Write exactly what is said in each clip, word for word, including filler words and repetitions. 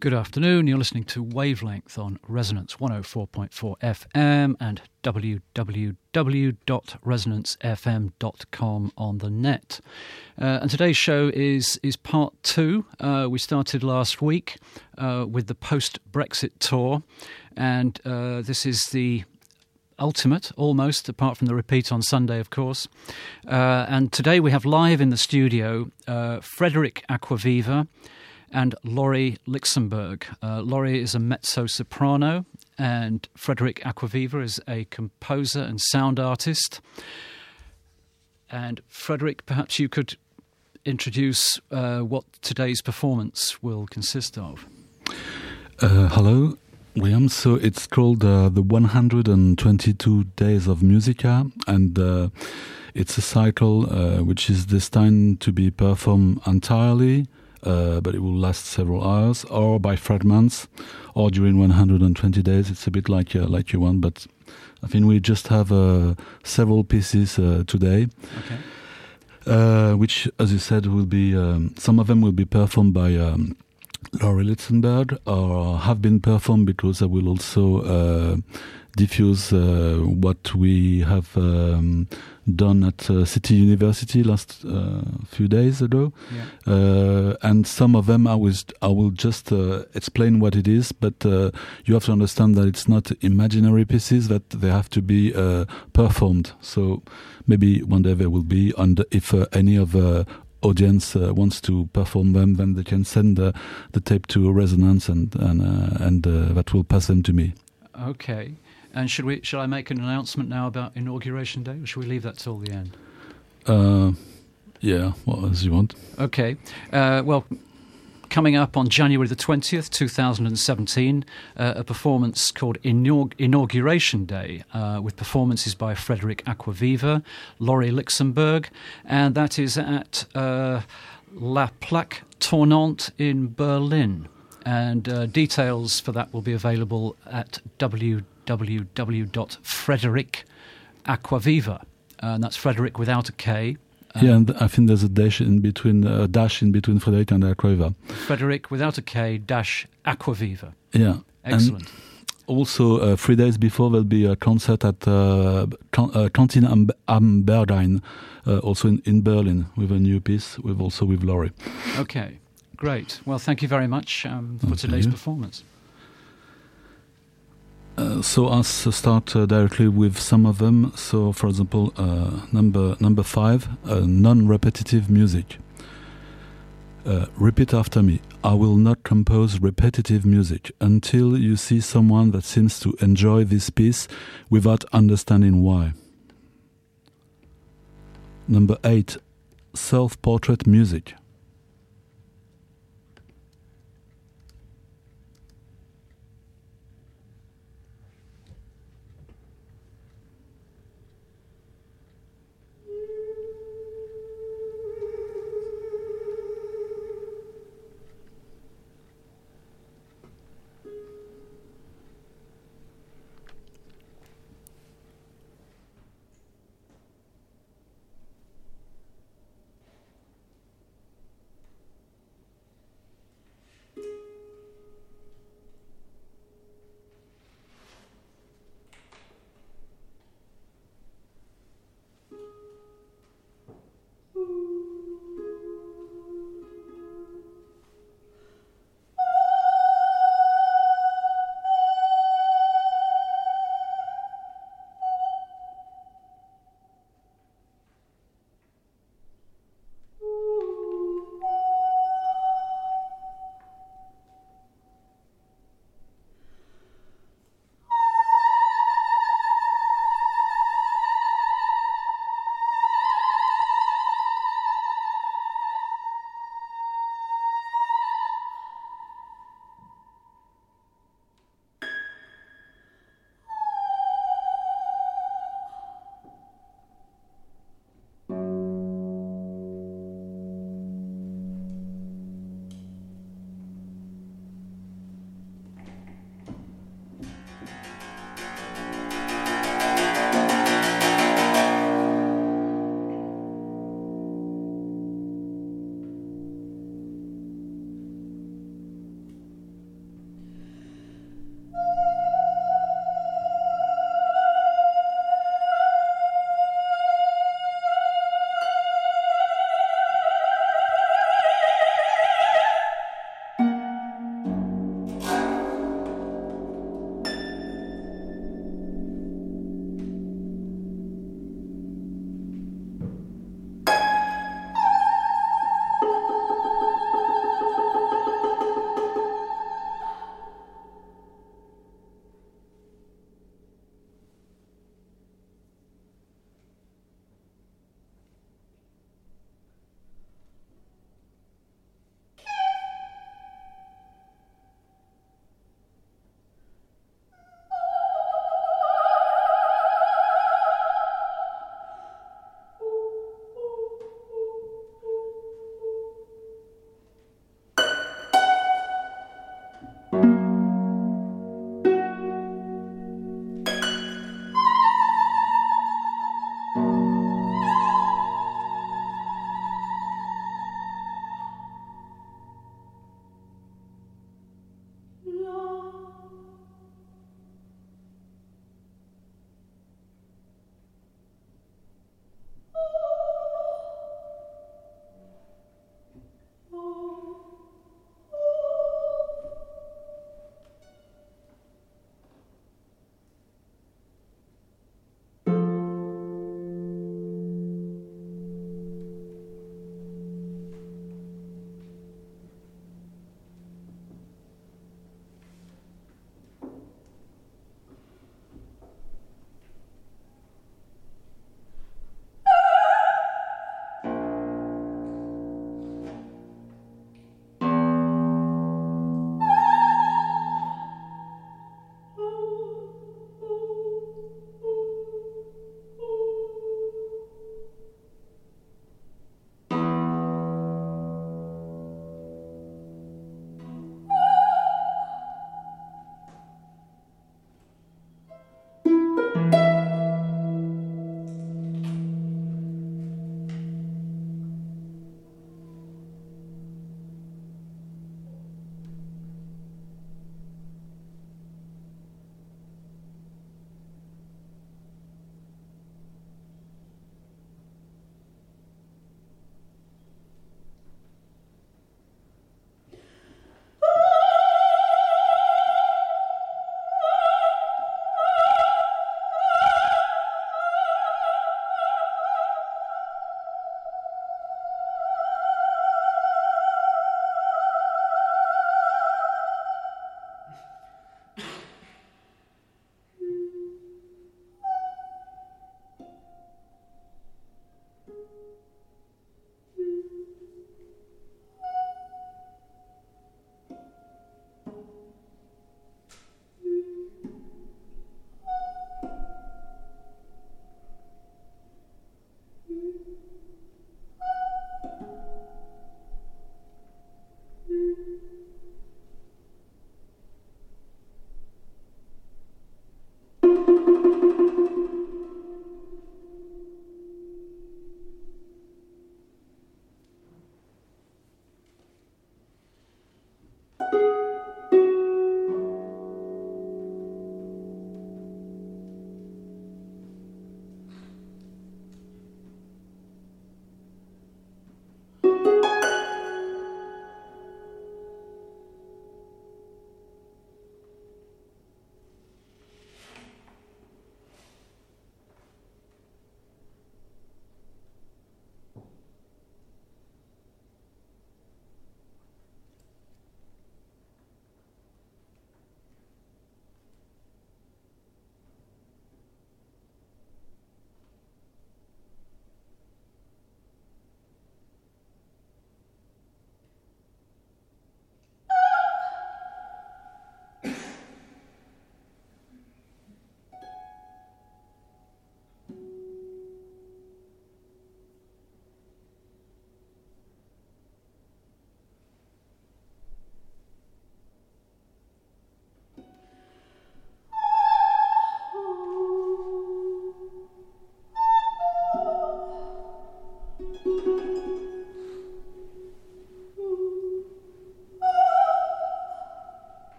Good afternoon. You're listening to Wavelength on Resonance one oh four point four F M and w w w dot resonance f m dot com on the net. Uh, and today's show is is part two. Uh, we started last week uh, with the post-Brexit tour, and uh, this is the ultimate, almost, apart from the repeat on Sunday, of course. Uh, and today we have live in the studio uh, Frederick Acquaviva and Laurie Luxemburg. Uh, Laurie is a mezzo-soprano, and Frederick Acquaviva is a composer and sound artist. And Frederick, perhaps you could introduce uh, what today's performance will consist of. Uh, hello, William. So it's called uh, the one hundred twenty-two Days of Musica, and uh, it's a cycle uh, which is destined to be performed entirely, Uh, but it will last several hours, or by fragments, or during one hundred twenty days. It's a bit like uh, like you want, but I think we just have uh, several pieces uh, today, okay. uh, which, as you said, will be um, some of them will be performed by um, Laurie Luxemburg, or have been performed, because I will also uh, diffuse uh, what we have um, done at uh, City University last uh, few days ago, yeah. uh, and some of them I was I will just uh, explain what it is, but uh, you have to understand that it's not imaginary pieces, that they have to be uh, performed. So maybe one day there will be, and if uh, any of the audience uh, wants to perform them, then they can send uh, the tape to Resonance, and and uh, and uh, that will pass them to me. Okay. And should we? Shall I make an announcement now about Inauguration Day, or should we leave that till the end? Uh, yeah, well, as you want. Okay. Uh, well, coming up on January the twentieth, two thousand seventeen, uh, a performance called Inaug- Inauguration Day, uh, with performances by Frederick Acquaviva, Laurie Luxemburg, and that is at uh, La Plaque Tournante in Berlin. And uh, details for that will be available at w w w dot frederick acquaviva, and that's Frederick without a K. Um, yeah, and I think there's a dash in between, a dash in between Frederick and Acquaviva. Frederick without a K dash Acquaviva. Yeah, excellent. And also, uh, three days before there'll be a concert at uh, Can- uh, Cantin am, am Berghain, uh, also in, in Berlin, with a new piece, with also with Laurie. Okay, great. Well, thank you very much um, for Okay. today's performance. Uh, so I'll start uh, directly with some of them. So, for example, uh, number number five, uh, non-repetitive music. Uh, repeat after me. I will not compose repetitive music until you see someone that seems to enjoy this piece without understanding why. Number eight, self-portrait music.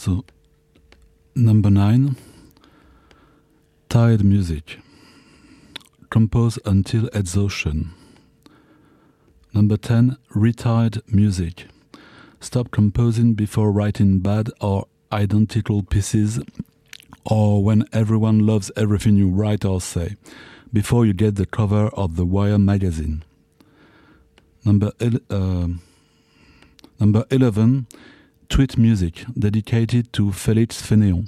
So, number nine, tired music. Compose until exhaustion. Number ten, retired music. Stop composing before writing bad or identical pieces, or when everyone loves everything you write or say, before you get the cover of the Wire magazine. Number uh, number eleven, tweet music dedicated to Félix Fénéon.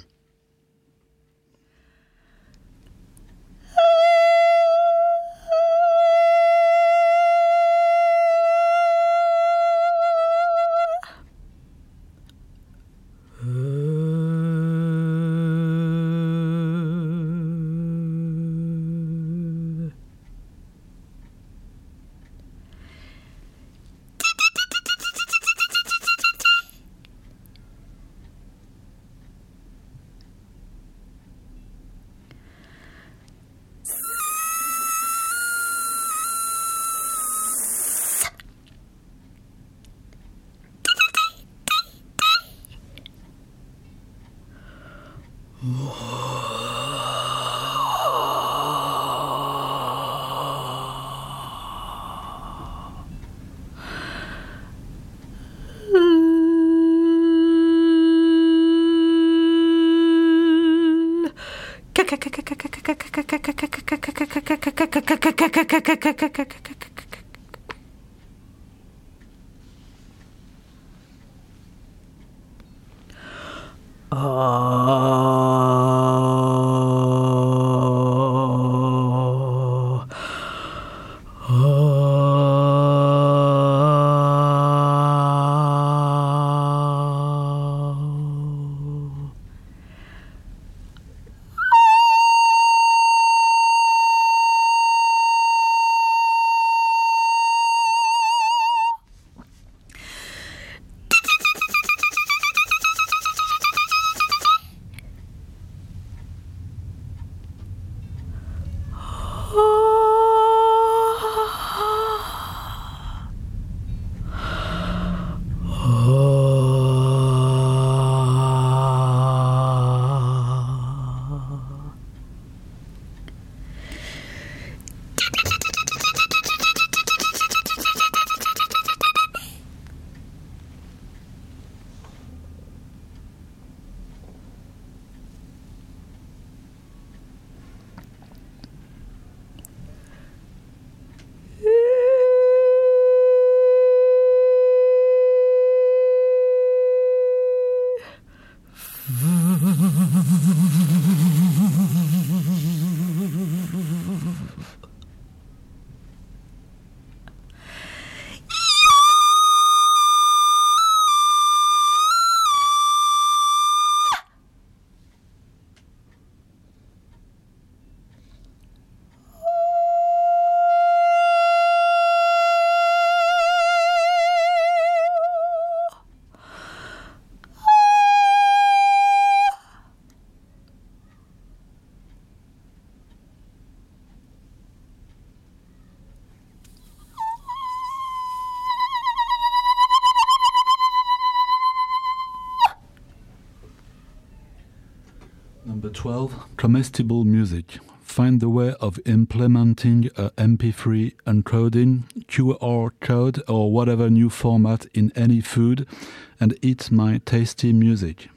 Number twelve, comestible music. Find the way of implementing a M P three encoding, Q R code or whatever new format in any food and eat my tasty music.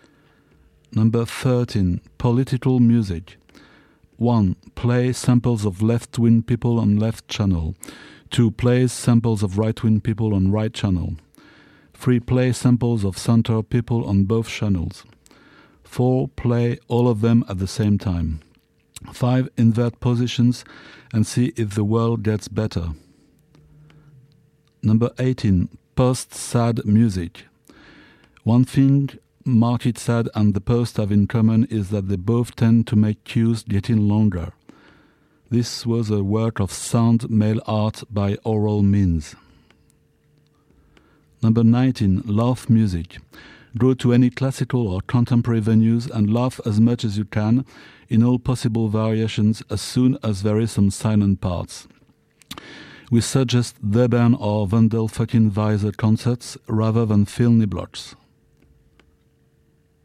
Number thirteen, political music. one. Play samples of left-wing people on left channel. two. Play samples of right-wing people on right channel. three. Play samples of center people on both channels. four. Play all of them at the same time. five. Invert positions and see if the world gets better. Number eighteen. Post-sad music. One thing Market Sad and the Post have in common is that they both tend to make cues getting longer. This was a work of sound mail art by oral means. Number nineteen. Laugh music. Go to any classical or contemporary venues and laugh as much as you can in all possible variations as soon as there is some silent parts. We suggest Debern or Wendell fucking Weiser concerts rather than Phil Niblock's.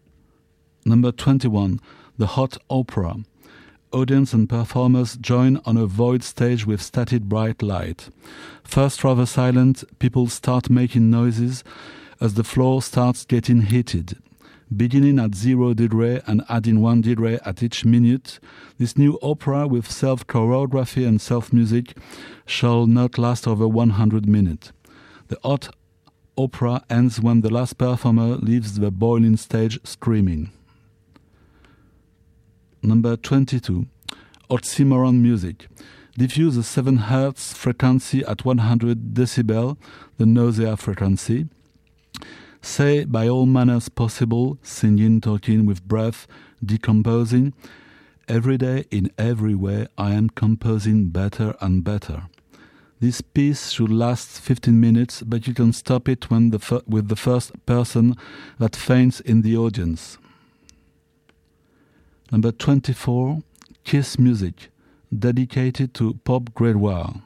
Number twenty-one, The Hot Opera. Audience and performers join on a void stage with static bright light. First rather silent, people start making noises as the floor starts getting heated. Beginning at zero degree and adding one degree at each minute, this new opera with self-choreography and self-music shall not last over one hundred minutes. The hot opera ends when the last performer leaves the boiling stage screaming. Number twenty-two. Oxymoron music. Diffuse the seven hertz frequency at one hundred decibel, the nausea frequency. Say by all manners possible, singing, talking with breath, decomposing. Every day, in every way, I am composing better and better. This piece should last fifteen minutes, but you can stop it when the fir- with the first person that faints in the audience. Number twenty-four, Kiss music, dedicated to Pop Gregoire.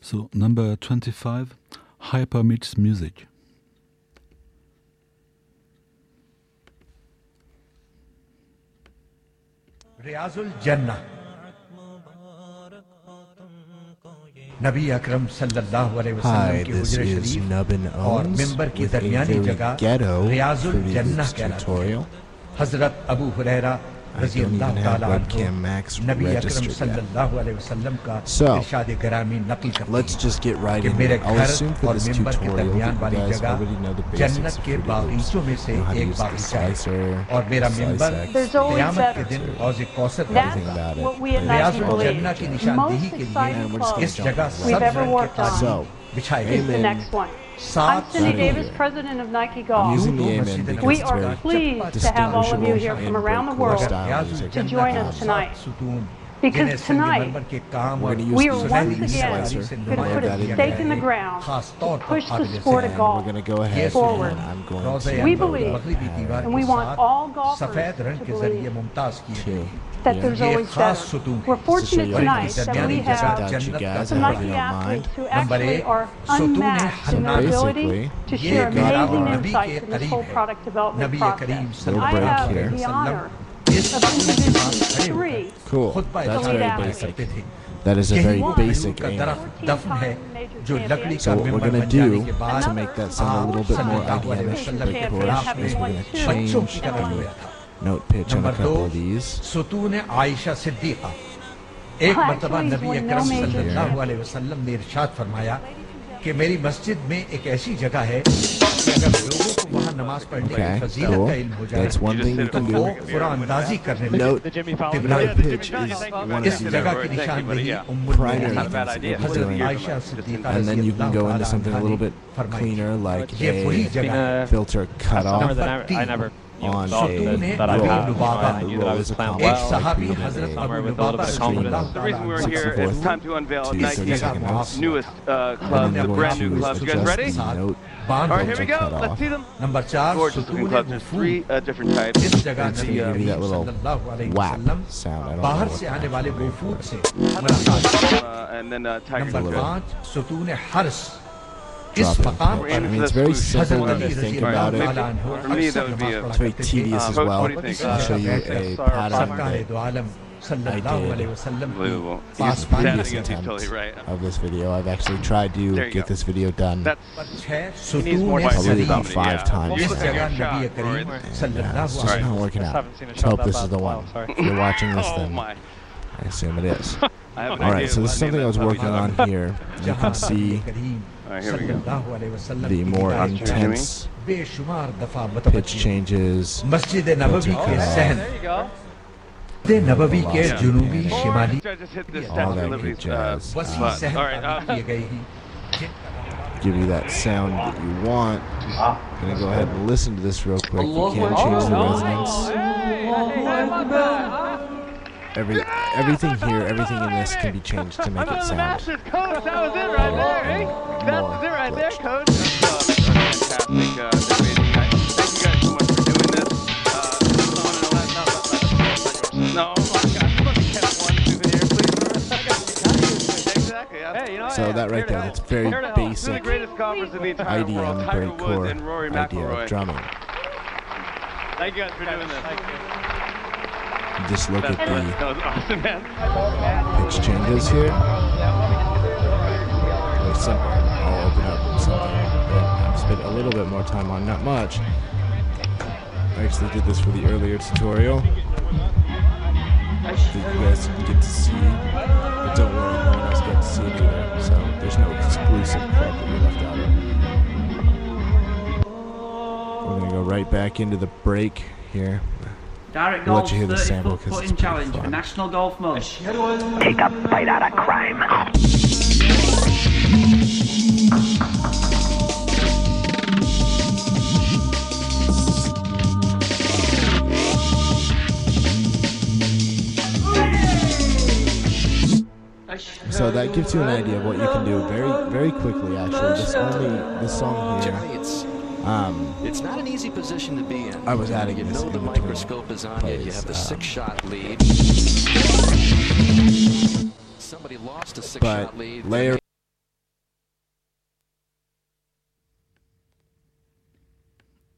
So number twenty-five, Hyper Meets Music. Riyazul Jannah. Nabi Akram sallallahu alaihi wasallam ki hujra sharif aur member ki darmiyani jagah Riyazul Jannah कहलाती है. Hazrat Abu Huraira रज़ी अल्लाह ताला अन्हु नबी अकरम सल्लल्लाहु अलैहि वसल्लम का इरशाद गरामी नक़ल करते हैं. Let's just get right कि in. मेरे I'll घर assume for और this मिंबर के tutorial दरमियान that वाली you guys जगह already know the basics जन्नत of के videos. बागीचों में से Know how to एक use the बागीचा है slicer, और मेरा slice मिंबर X, There's always क़यामत के better. दिन हौज़ कौसर का everything about it. What we at But Nike Riyazul believe. जन्नह की निशानदेही Most के exciting लिए club इस जगह we've सब ever रंग के worked on. So, ताज बिछाए Is the गए. next one. I'm सात Cindy Not Davis, here. president of Nike I'm Golf. using the दो Amen मस्जिदें because We it's are very pleased to have all of you here from around the world distinguishable to join us tonight. Because tonight, We're gonna use we are the once slicer. again going to Plug put that a in stake there. in the ground to push the And sport of And golf we're going to go ahead forward. and I'm going to We believe, and we want all golfers to believe to that yeah. there's ये always खास better. सुतून We're fortunate you tonight the that we dynamic have that you guys, some I hope you Nike don't mind. athletes who actually are सुतून unmatched in their Hannan. ability Basically, to ये share मेरा amazing और नबी insights के in this करीब whole है. product development Nabi Karim process. Little I break have here. the honor इस of introducing three Cool. Khutba That's elite very athletes. basic. करते थे. That is a यही very वो basic का aim. दरख्त दफन है जो लकड़ी So का what we're मिंबर going बन to जाने do के बाद to make that sound a little bit more सल्लल्लाहु अलैहि idealish, वसल्लम like के chorus, राह में is we're going to बच्चों change की तरह the हुआ था. note pitch on a number couple दो of these. सुतून आयशा सिद्दीक़ा. एक Well, मर्तबा actually, नबी we're अकरम no major सल्लल्लाहु अलैहि वसल्लम ने इरशाद फरमाया कि मेरी मस्जिद में एक ऐसी जगह है कि अगर लोगों को वहाँ नमाज पढ़ने की Okay, फजीलत cool. का इल्म हो जाए That's one thing you तो can वो do. कुरानंदाजी करने Note, लगे. note pitch is one इस of जगह the की निशानदेही उम्मुल primary मोमिनीन things that we're हज़रत doing. Ayesha Siddiqa And then रज़ी you can अल्लाह go ताला into something a अन्हा little ने bit फरमाई. cleaner, like ये वही a जगह है filter cut off I never you know, on thought a that, that I roll. had. Lubaba. I knew that I was playing Roll एक well. सहाबी like we हजरत did a- अबू somewhere with a little लुबाबा bit of रज़ी confidence. अल्लाह The reason we were ताला here, sixty-fourth it's time to unveil to Nike's thirty-second notes. newest uh, And club, then the we're brand going new to clubs. You guys adjust ready? the note. बांध All right, दो. here we cut go. off. Let's see them. Number चार Gorgeous looking सुतून clubs. There's वफूद. three uh, different types. इस जगह It's Nabi gonna give you that Karim little सल्लल्लाहु अलैहि whap वसल्लम sound. I don't बाहर know से what आने वाले वफूद से Uh, मुलाकात. and then uh, Tiger number Woods. पाँच सुतून हर्स. इस Drop it. मकाम We're I aiming mean, for it's that very swoosh. simple Hazrat when Ali you रज़ी think अल्लाह about it. ताला अन्हु For me, that अक्सर would be नमाज a- पढ़ा It's very करते थे. tedious as Uh, well. what do you think? I'll show you a pattern सरकार that दो आलम सल्लल्लाहु अलैहि वसल्लम की Unbelievable. पास He's पानी standing previous against you, attempt totally right. of this video. I've actually tried There to you get go. this video done That's छह he needs more सुतून probably Probably about सदी. five yeah. times. इस Let's जगह take a shot, Nabi Rory. Karim Yeah, it's सल्लल्लाहु just अलैहि not working Just out. haven't seen a Let's shot hope that this is bad the in a one. while, sorry. If you're watching this, Oh then my. I assume it is. I have an All right, idea so what this is name something I that was puppy's working under. on here. You can see All right, here we go. सल्लल्लाहु अलैहि वसल्लम the की more हिदायत में intense बेशुमार दफा pitch मतवज्जी changes. मस्जिद नबवी के Okay. सहन There you go. मस्जिद नबवी के Yeah. जुनूबी Yeah. Shimali Or just hit the All Statue that of good Liberty's uh, jazz. वसी spot. सहन All right, तामीर um, किए गई ही Give you that sound that you want. I'm gonna go ahead and listen to this real quick. You can't change the resonance. Every everything here, everything in this can be changed to make it sound. Masters, coach, that was it right there, eh? That's it right there, coach. That's uh, fantastic, uh, amazing guys. Thank you guys so much for doing this. Uh, someone in the last, no, no, no, oh my gosh, let me get one souvenir, please. I got you. Exactly. Yeah. Hey, you know, So hey, that I'm right here to there, help. that's very Here to help. This is the basic greatest conference in the entire world. I D M Tiger Woods and breakcore Rory idea McIlroy. of drumming. Thank you guys for doing this. Thank you. Just look at That the was awesome, man. pitch changes here. Very simple. I'll open up something that I've spent a little bit more time on, not much. I actually did this for the earlier tutorial that you guys didn't get to see. But don't worry, no one else got to see it either. So there's no exclusive club that we left out of. We're gonna go right back into the break here. Direct We'll let Golf's you hear the thirty sample foot 'cause it's putting pretty challenge fun. for National Golf Mode. Take a bite out of crime. So that gives you an idea of what you can do very, very quickly. Actually, this only this song here. Jerry, it's Um, it's not an easy position to be in. I was adding you this know in the between microscope is on you. You plays, have the um, six-shot lead. Somebody lost a but six-shot lead. layer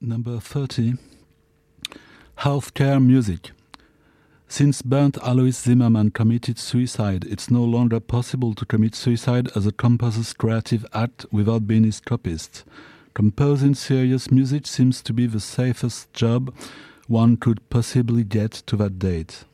Number thirty. Healthcare music. Since Bernd Alois Zimmermann committed suicide, it's no longer possible to commit suicide as a composer's creative act without being his copyist. Composing serious music seems to be the safest job one could possibly get to that date.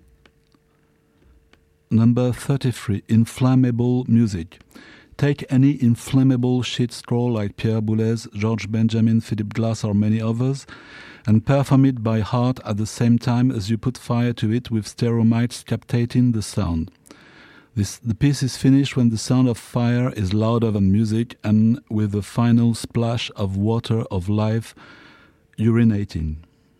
Number thirty-three. Inflammable music. Take any inflammable sheet scroll like Pierre Boulez, George Benjamin, Philip Glass or many others, and perform it by heart at the same time as you put fire to it with stereo mics captating the sound. This, the piece is finished when the sound of fire is louder than music and with the final splash of water of life urinating.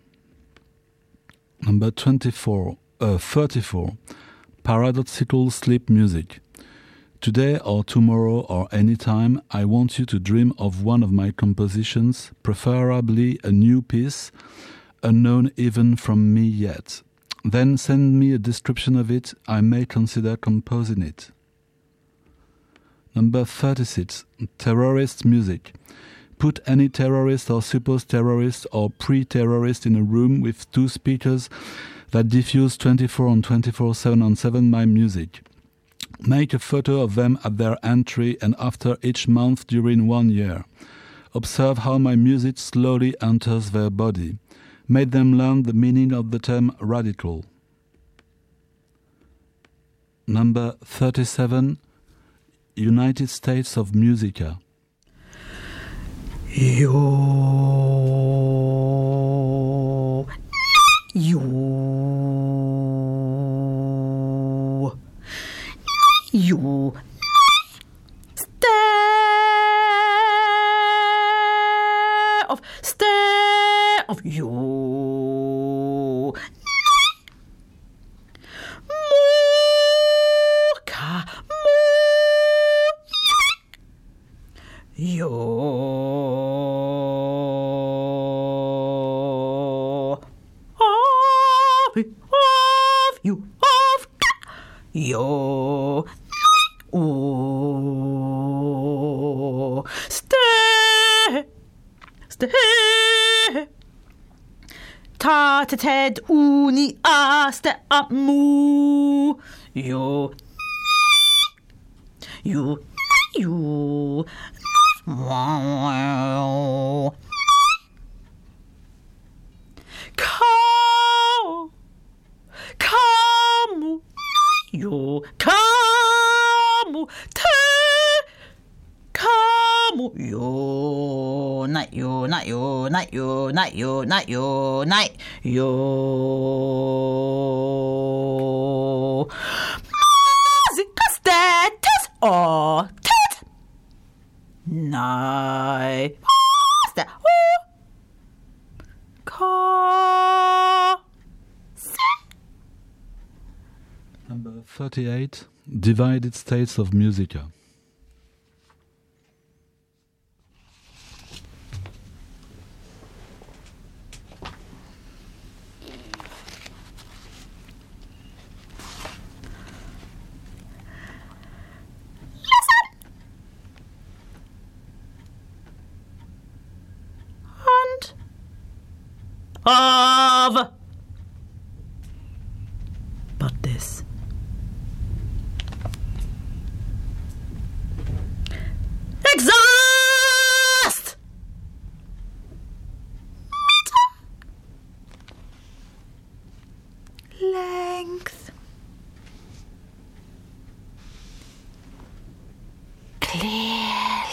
Number twenty-four, uh, thirty-four. Paradoxical sleep music. Today or tomorrow or any time, I want you to dream of one of my compositions, preferably a new piece, unknown even from me yet. Then send me a description of it. I may consider composing it. Number thirty-six. Terrorist music. Put any terrorist or supposed terrorist or pre-terrorist in a room with two speakers that diffuse twenty-four on twenty-four, seven on seven my music. Make a photo of them at their entry and after each month during one year. Observe how my music slowly enters their body. Make them learn the meaning of the term radical. Number thirty-seven. United States of Musica. Yo, yo, yo, stare of, stare of you. Mooka, moo, yo, of, of you, of yo. Oh, stay, stay. Ta ta ted uni a ste up moo. Yo, you, you. Wow. Come, come, you come. Yo, night, yo, night, yo, night, yo, night, yo, night, yo, night, yo. Music status or tit. Night. Stat. Car. Number thirty-eight. Divided States of Musica. Of but this exhaust length clearly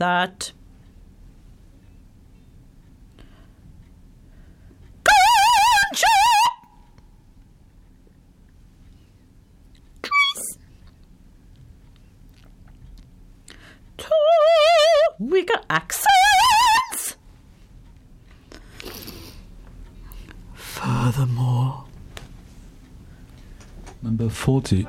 that. We got accents. Furthermore, number forty.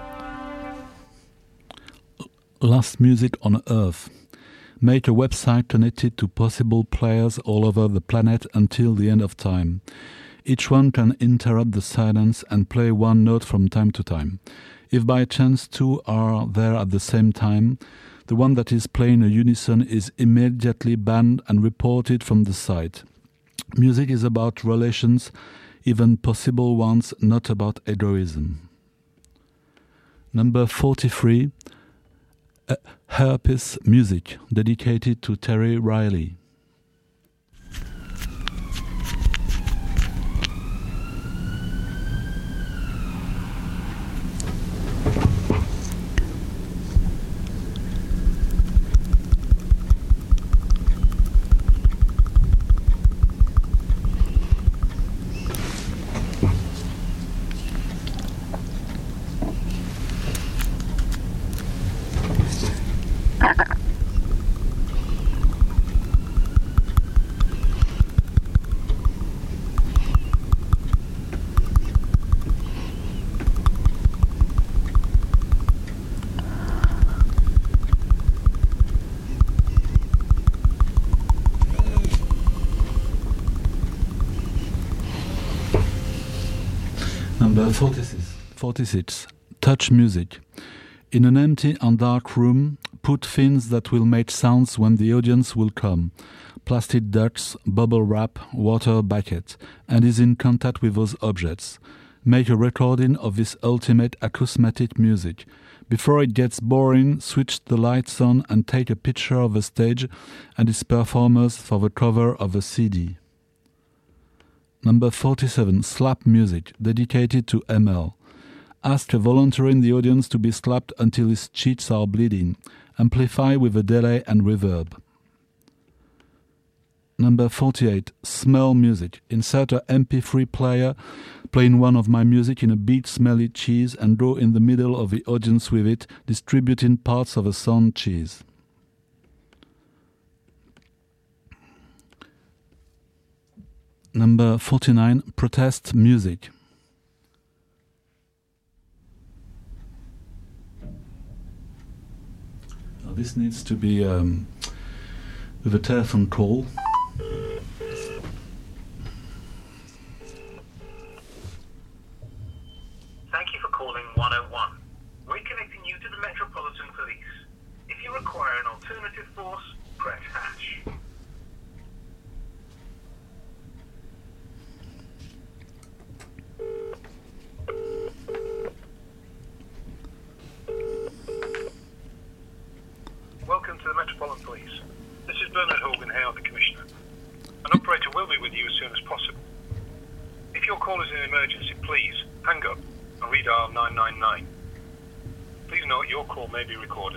Last Music on Earth. Make a website connected to possible players all over the planet until the end of time. Each one can interrupt the silence and play one note from time to time. If by chance two are there at the same time, the one that is playing a unison is immediately banned and reported from the site. Music is about relations, even possible ones, not about egoism. Number forty-three, uh, Herpes Music, dedicated to Terry Riley. Number forty-six. forty-six. Touch music. In an empty and dark room, put things that will make sounds when the audience will come. Plastic ducks, bubble wrap, water bucket, and is in contact with those objects. Make a recording of this ultimate acousmatic music. Before it gets boring, switch the lights on and take a picture of the stage and its performers for the cover of a C D. Number forty-seven. Slap music, dedicated to M L. Ask a volunteer in the audience to be slapped until his cheeks are bleeding. Amplify with a delay and reverb. Number forty-eight. Smell music. Insert a M P three player playing one of my music in a beat smelly cheese and go in the middle of the audience with it, distributing parts of a sound cheese. Number forty-nine. Protest music. Now this needs to be um, with a telephone call. Thank you for calling one oh one. We're connecting you to the Metropolitan Police. If you require an alternative force, press hash. Welcome to the Metropolitan Police. This is Bernard Hogan Hale, the Commissioner. An operator will be with you as soon as possible. If your call is an emergency, please hang up and redial nine nine nine. Please note your call may be recorded.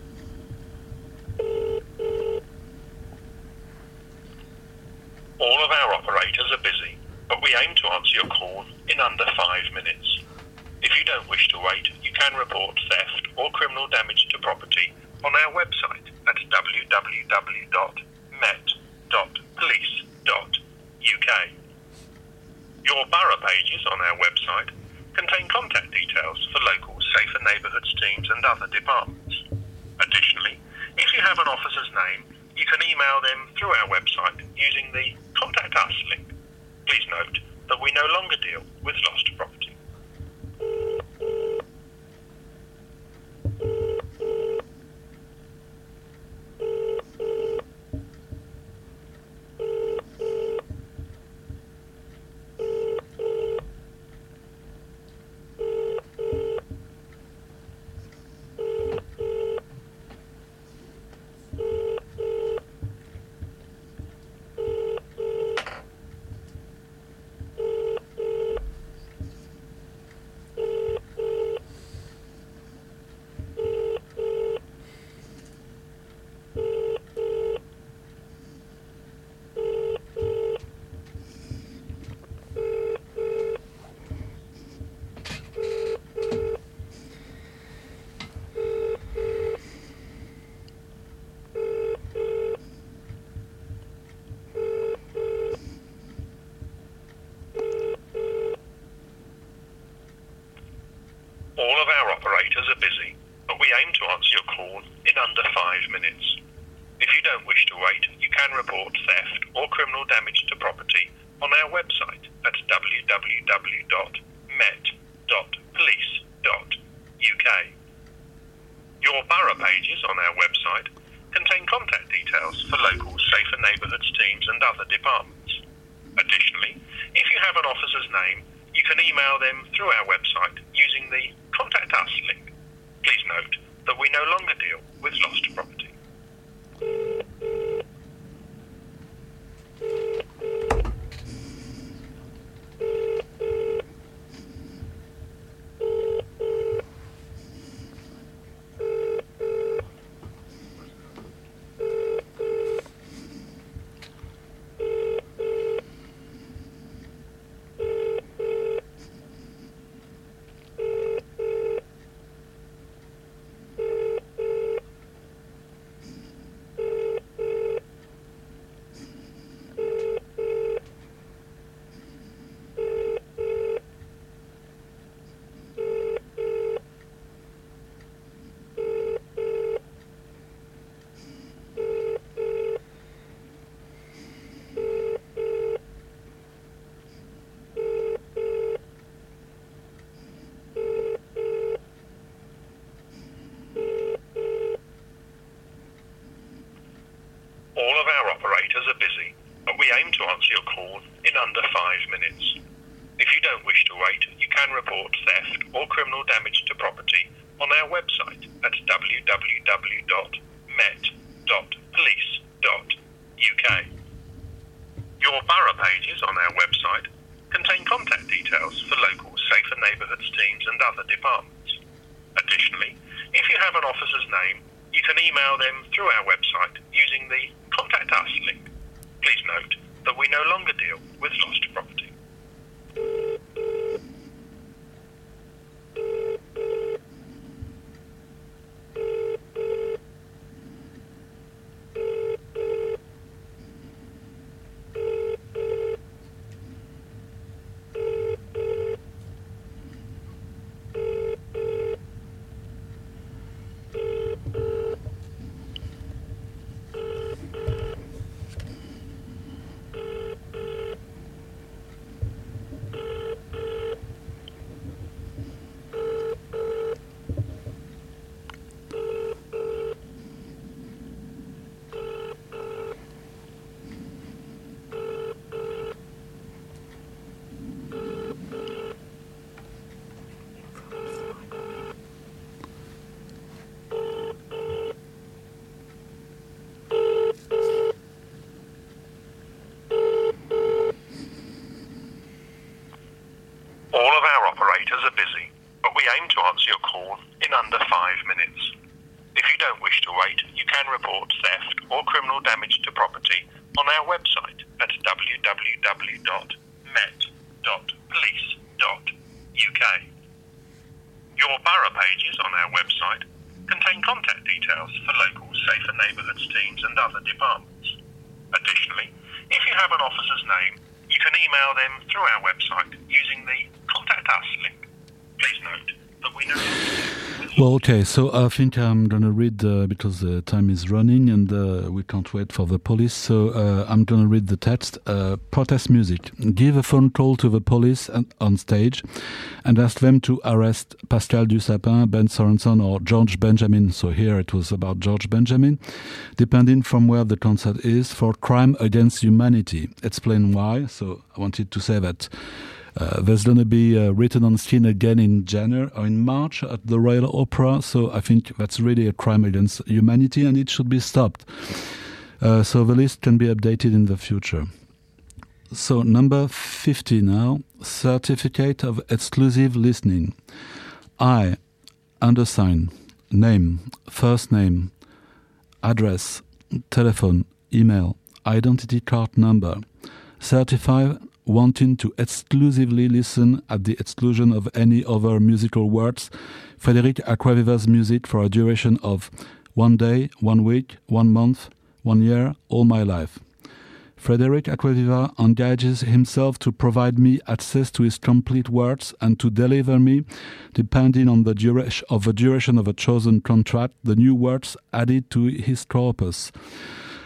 All of our operators are busy, but we aim to answer your call in under five minutes. If you don't wish to wait, you can report theft or criminal damage to property on our website at w w w dot met dot police dot u k. Your borough pages on our website contain contact details for local safer neighbourhoods teams and other departments. Additionally, if you have an officer's name, you can email them through our website using the Contact Us link. Please note that we no longer deal with lost property. can report theft or criminal damage to property on our website at w w w dot met dot police dot u k. Your borough pages on our website contain contact details for local safer neighbourhoods teams and other departments. Additionally, if you have an officer's name, you can email them through our website using the Contact Us link. Please note that we no longer deal with lost property. All of our operators are busy, but we aim to answer your call in under five minutes. If you don't wish to wait, you can report theft or criminal damage to property on our website at w w w dot met dot police dot u k. Your borough pages on our website contain contact details for local safer neighbourhoods teams and other departments. Additionally, if you have an officer's name, you can email them through our website using the Contact Us link. Please note that we no longer deal with lost property. All of our operators are busy, but we aim to answer your call in under five minutes. If you don't wish to wait, you can report theft or criminal damage to property on our website at w w w dot met dot police dot u k. Your borough pages on our website contain contact details for local safer neighbourhoods teams and other departments. Additionally, if you have an officer's name, you can email them through our website using the Contact Us link. Please note that we know... Well, okay, so I think I'm going to read, uh, because the time is running and uh, we can't wait for the police, so uh, I'm going to read the text. Uh, protest music. Give a phone call to the police and, on stage and ask them to arrest Pascal Dussapin, Ben Sorenson or George Benjamin, so here it was about George Benjamin, depending from where the concert is, for crime against humanity. Explain why. So I wanted to say that Uh, there's going to be uh, Written on Skin again in January or in March at the Royal Opera, so I think that's really a crime against humanity and it should be stopped. Uh, so the list can be updated in the future. So number fifty now, Certificate of Exclusive Listening. I, undersign, name, first name, address, telephone, email, identity card number, certify wanting to exclusively listen at the exclusion of any other musical works, Frédéric Acquaviva's music for a duration of one day, one week, one month, one year, all my life. Frédéric Acquaviva engages himself to provide me access to his complete works and to deliver me, depending on the duration of the duration of a chosen contract, the new works added to his corpus.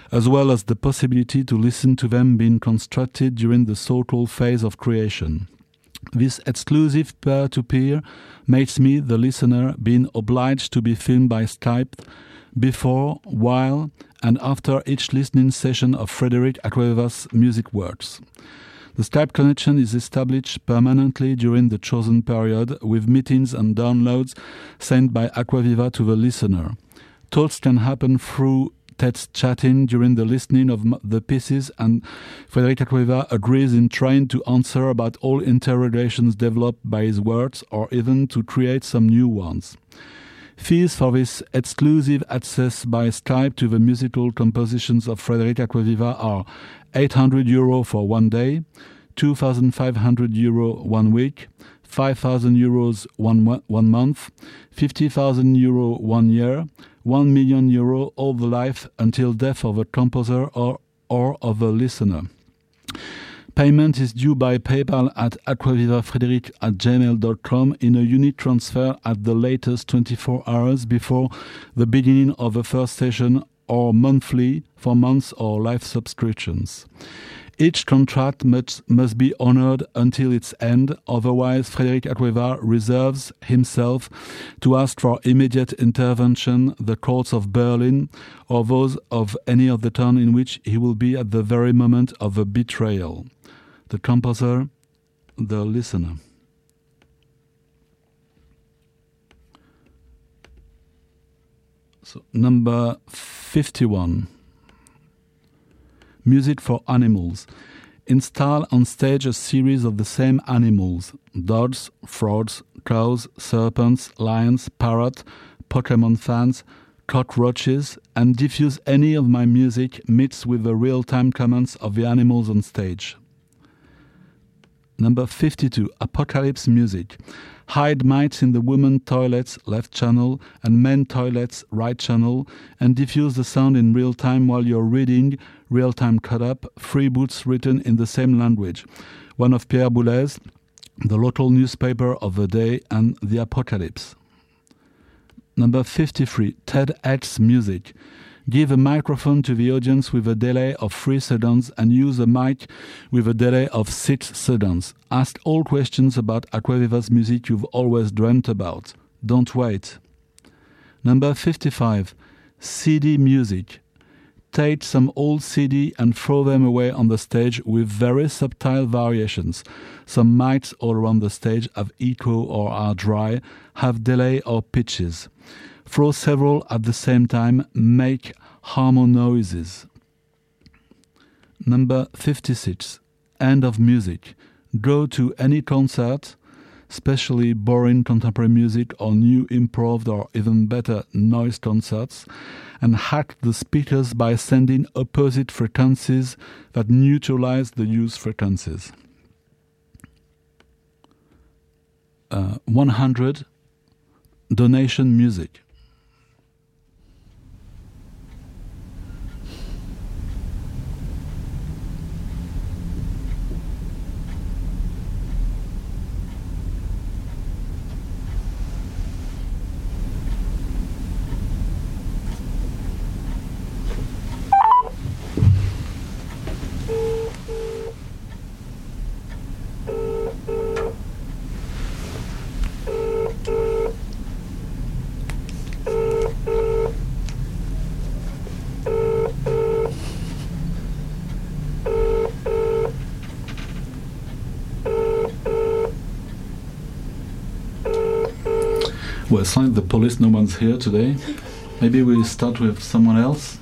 as well as the possibility to listen to them being constructed during the so-called phase of creation. This exclusive peer-to-peer makes me, the listener, being obliged to be filmed by Skype before, while, and after each listening session of Frederic Acquaviva's music works. The Skype connection is established permanently during the chosen period with meetings and downloads sent by Acquaviva to the listener. Talks can happen through text chatting during the listening of the pieces, and Frederic Acquaviva agrees in trying to answer about all interrogations developed by his words or even to create some new ones. Fees for this exclusive access by Skype to the musical compositions of Frederic Acquaviva are eight hundred euro for one day, two thousand five hundred euro one week, five thousand euros one, one month, fifty thousand euro one year, one million euro all the life until death of a composer or, or of a listener. Payment is due by PayPal at aquavivafrederic at gmail dot com in a unit transfer at the latest twenty-four hours before the beginning of the first session, or monthly for months or life subscriptions. Each contract must, must be honored until its end, otherwise Frederic Acquaviva reserves himself to ask for immediate intervention, the courts of Berlin, or those of any other town in which he will be at the very moment of a betrayal. The composer, the listener. So, number fifty-one. Music for animals. Install on stage a series of the same animals: dogs, frogs, cows, serpents, lions, parrot, Pokemon fans, cockroaches, and diffuse any of my music mixed with the real-time comments of the animals on stage. Number fifty-two. Apocalypse music. Hide mics in the women toilets left channel and men toilets right channel, and diffuse the sound in real time while you're reading real-time cut-up, free boots written in the same language. One of Pierre Boulez, the local newspaper of the day, and the Apocalypse. Number fifty-three. TEDx music. Give a microphone to the audience with a delay of three seconds and use a mic with a delay of six seconds. Ask all questions about Acquaviva's music you've always dreamt about. Don't wait. Number fifty-five. C D music. Take some old C D and throw them away on the stage with very subtle variations. Some mics all around the stage have echo or are dry, have delay or pitches. Throw several at the same time, make harmon noises. Number fifty-six. End of music. Go to any concert, especially boring contemporary music or new improv or even better noise concerts, and hack the speakers by sending opposite frequencies that neutralize the used frequencies. Uh, one hundred. Donation music. Well, it's like the police, no one's here today. Maybe we start with someone else.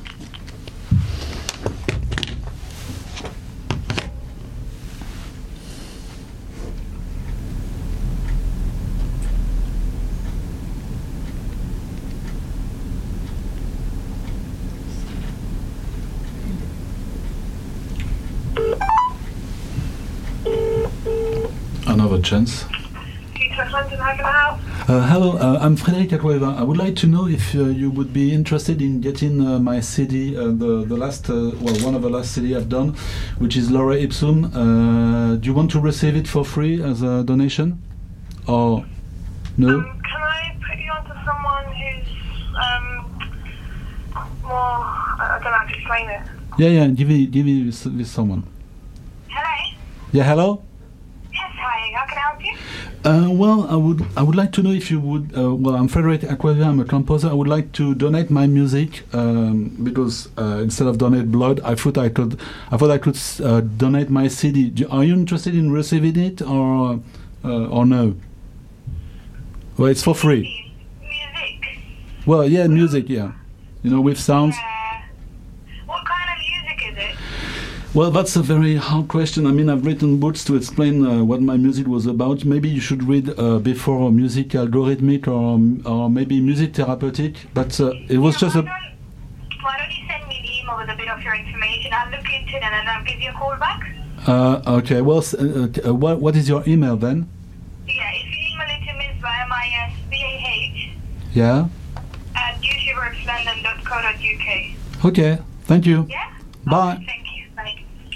Another chance. Uh, hello, uh, I'm Frederic Acquaviva. I would like to know if uh, you would be interested in getting uh, my C D, uh, the the last, uh, well, one of the last C D I've done, which is Laura Ipsum. Uh, do you want to receive it for free as a donation, or no? Um, can I put you on to someone who's um, more, I don't know how to explain it. Yeah, yeah. Give me, give me with, with someone. Hello? Yeah, hello? Yes, hi. How can I help you? Uh, well, I would I would like to know if you would. Uh, well, I'm Frederick Acquaviva. I'm a composer. I would like to donate my music um, because uh, instead of donate blood, I thought I could. I thought I could uh, donate my C D. Do, are you interested in receiving it or uh, or no? Well, it's for free. Music. Well, yeah, music. Yeah, you know, with sounds. Uh, what kind of music is it? Well, that's a very hard question. I mean, I've written books to explain uh, what my music was about. Maybe you should read uh, before music algorithmic or or maybe music therapeutic. But uh, it was yeah, just why a. Don't, why don't you send me an email with a bit of your information? I'll look into it and then I'll give you a call back. Uh, okay. Well, uh, uh, what what is your email then? Yeah, if you email it to Miss M I S B A H Yeah. at u c works london dot co dot u k. Okay. Thank you. Yeah. Bye. Okay, thank you. Bye.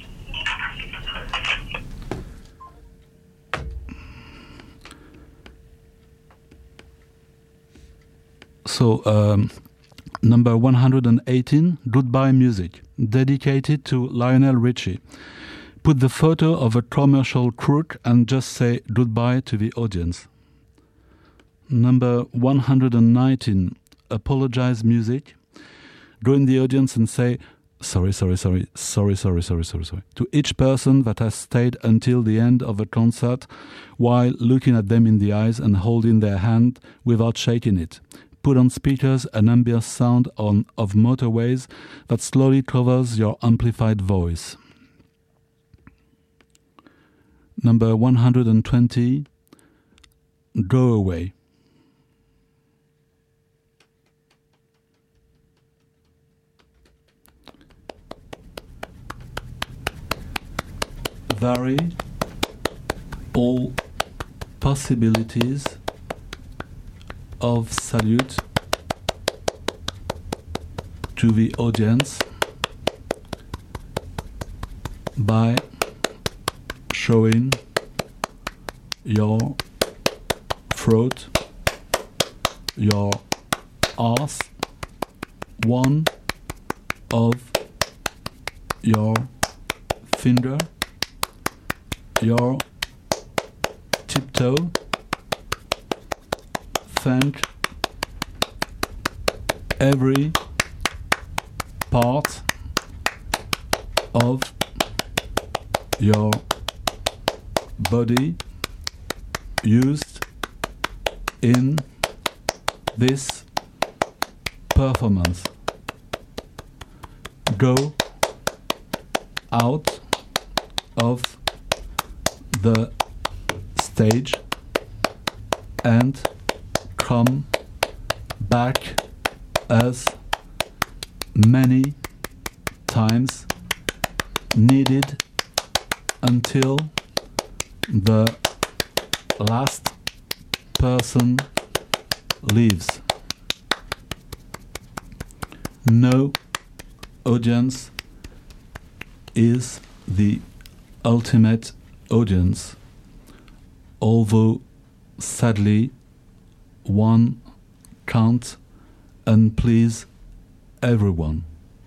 So, um, number one hundred eighteen, Goodbye Music, dedicated to Lionel Richie. Put the photo of a commercial crook and just say goodbye to the audience. Number one hundred nineteen, Apologize Music. Go in the audience and say, sorry, sorry, sorry, sorry, sorry, sorry, sorry, sorry, to each person that has stayed until the end of a concert while looking at them in the eyes and holding their hand without shaking it. Put on speakers an ambient sound on, of motorways that slowly covers your amplified voice. Number one hundred twenty, Go Away. Vary all possibilities of salute to the audience by showing your throat, your arse, one of your finger, your tiptoe. Thank every part of your body used in this performance. Go out of the stage and come back as many times needed until the last person leaves. No audience is the ultimate audience, although sadly one can't unplease everyone.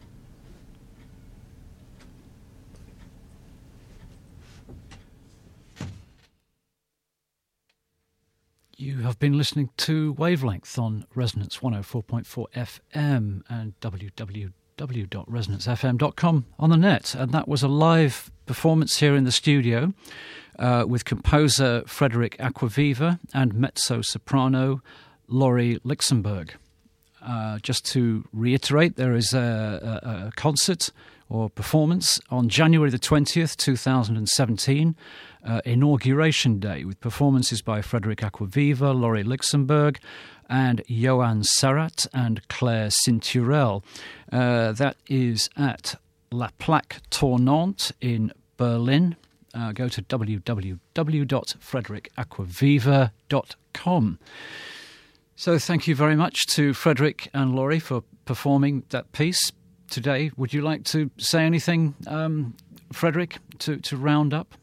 You have been listening to Wavelength on Resonance one oh four point four F M and w w w dot resonance f m dot com on the net. And that was a live performance here in the studio uh, with composer Frederick Acquaviva and mezzo-soprano Laurie Luxemburg. Uh, just to reiterate, there is a, a, a concert or performance on January the twentieth, two thousand seventeen, uh, Inauguration Day, with performances by Frederick Acquaviva, Laurie Luxemburg, and Johan Sarat and Claire Cinturel. Uh, that is at La Plaque Tournante in Berlin. Uh, go to w w w dot frederick acquaviva dot com. So thank you very much to Frederick and Laurie for performing that piece today. Would you like to say anything, um, Frederick, to, to round up?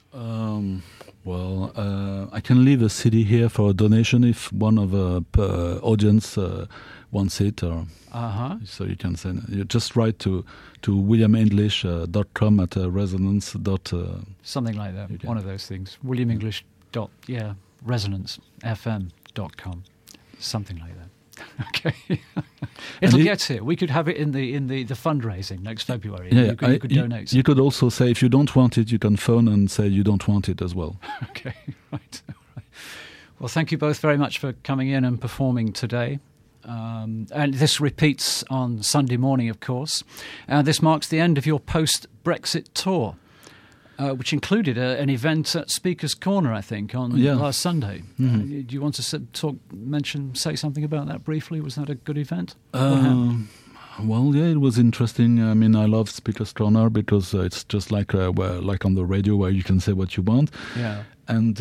Um, well, uh, I can leave a C D here for a donation if one of the uh, audience uh, wants it. Or uh-huh. So you can send. You just write to to william english dot com at uh, resonance. Dot, uh, Something like that. One of those things. William English. Dot, yeah. resonance f m dot com. Something like that. Okay. It'll it, get here. We could have it in the in the, the fundraising next February. Yeah, you could, I, you could you, donate. You could also say if you don't want it, you can phone and say you don't want it as well. Okay, right. right. Well, thank you both very much for coming in and performing today. Um, and this repeats on Sunday morning, of course. And uh, this marks the end of your post-Brexit tour. Uh, which included a, an event at Speaker's Corner, I think, on yeah. last Sunday. Mm-hmm. Uh, do you want to talk, mention, say something about that briefly? Was that a good event? Uh, well, yeah, it was interesting. I mean, I love Speaker's Corner because uh, it's just like uh, where, like on the radio where you can say what you want. Yeah. And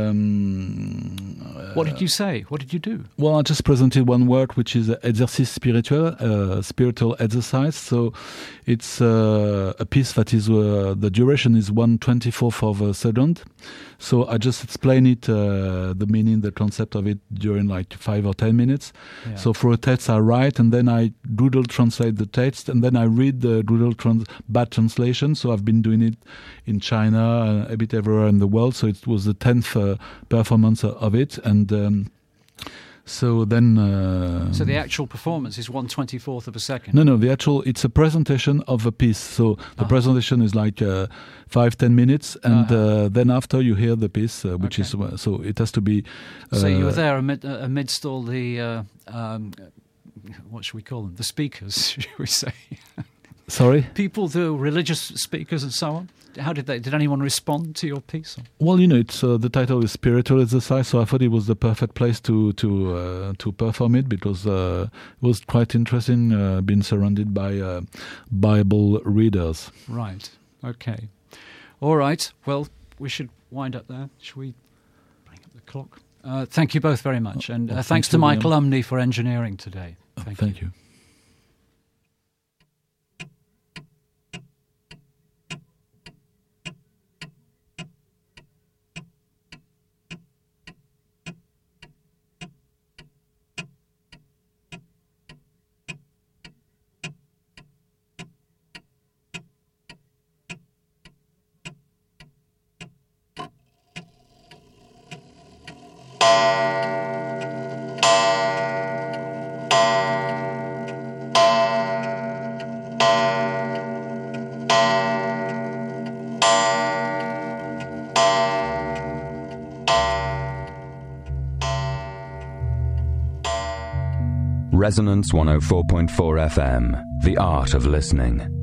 um, what did you say? What did you do? Well, I just presented one word, which is exercice spirituel, uh, spiritual exercise. So it's uh, a piece that is uh, the duration is one twenty-fourth of a second. So I just explain it, uh, the meaning, the concept of it during like five or ten minutes. Yeah. So for a text, I write and then I doodle translate the text and then I read the doodle trans- bad translation. So I've been doing it in China, uh, a bit everywhere in the world. So it was the tenth uh, performance of it. And um, so then... Uh, so the actual performance is one twenty-fourth of a second? No, no, the actual, it's a presentation of a piece. So the uh-huh. presentation is like uh, five, ten minutes. And uh-huh. uh, then after you hear the piece, uh, which okay. is, so it has to be... Uh, so you were there amid, uh, amidst all the, uh, um, what should we call them? The speakers, should we say? Sorry? People, the religious speakers and so on. How did they? Did anyone respond to your piece? Well, you know, it's uh, the title is Spiritual Exercise, so I thought it was the perfect place to to uh, to perform it because uh, it was quite interesting, uh, being surrounded by uh, Bible readers. Right. Okay. All right. Well, we should wind up there. Should we bring up the clock? Uh, thank you both very much, and uh, well, thanks to Michael Umney for engineering today. Thank, oh, thank you. you. Resonance one oh four point four F M, the art of listening.